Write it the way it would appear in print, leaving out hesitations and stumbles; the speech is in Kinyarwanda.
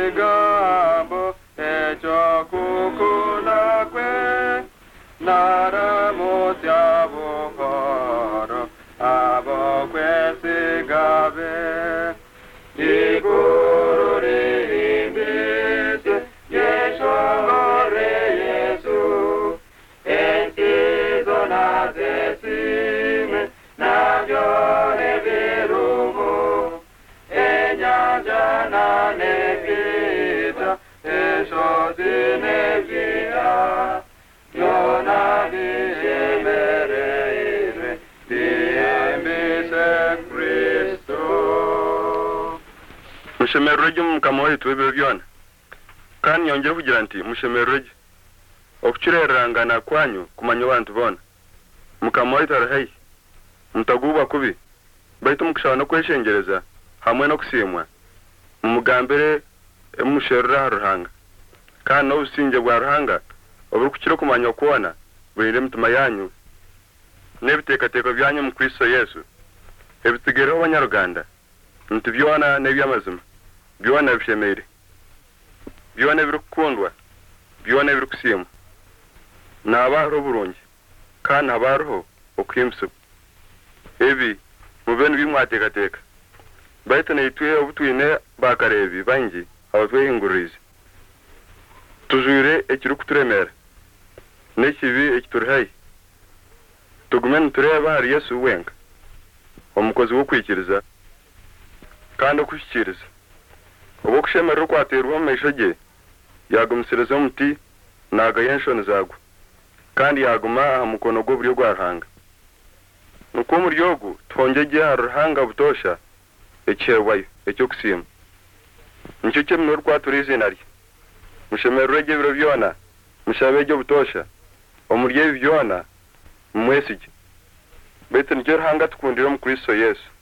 ekigambo ekyokukula kwe naramutya buhoro abo kwesigabe iguru rihimbise yeshore Yesu ensizo nazesime navyone virumu enyanja nanepita eshozi nevia yona viyemereire diembise Kristo. Mushemeroje mukama wetu ebyo byona kandi yongera kugira nti mushemeroje okucirerangana kwanyu kumanya abantu bona mukama wetu arahayi mutaguba kubi baitu mukishana kweshengereza hamwe no kusimwa mumugambire emusherera ruhanga kandi no usinje bwa ruhanga oburi kukira kumanya kuona bwire mutuma yanyu nebitekateko byanyu mu Kristo Yesu ebitigero abanyaruganda nti byona nebyamazima byona bishemere byona birukundwa byona birukusimwa nabaro burungi kandi abaroho okwimsu ebi mubene bimwatekateka baitana itwe obutwine bakarebi bangi abatwehingurize tujure ekirukuturemera nekibi ekiturihayi tugume tureba hari Yesu wenga omukozi wo kwikiriza kandi okushyikiriza obo kushemera kwaterwa mu maisho ge yagumisiriza omuti nagayenshoni zagwa kandi yaguma aha mukono gwo buryo gwa ruhanga nuko mu ryogo twongeje ha ruhanga butosha ekyerwayo ekyo kusima nicyo cyemwe rwaturize nari mushemererege biro byona mushabeje butosha omurye byona mwesije bete nicyo ruhanga tukundira mu Kristo Yesu.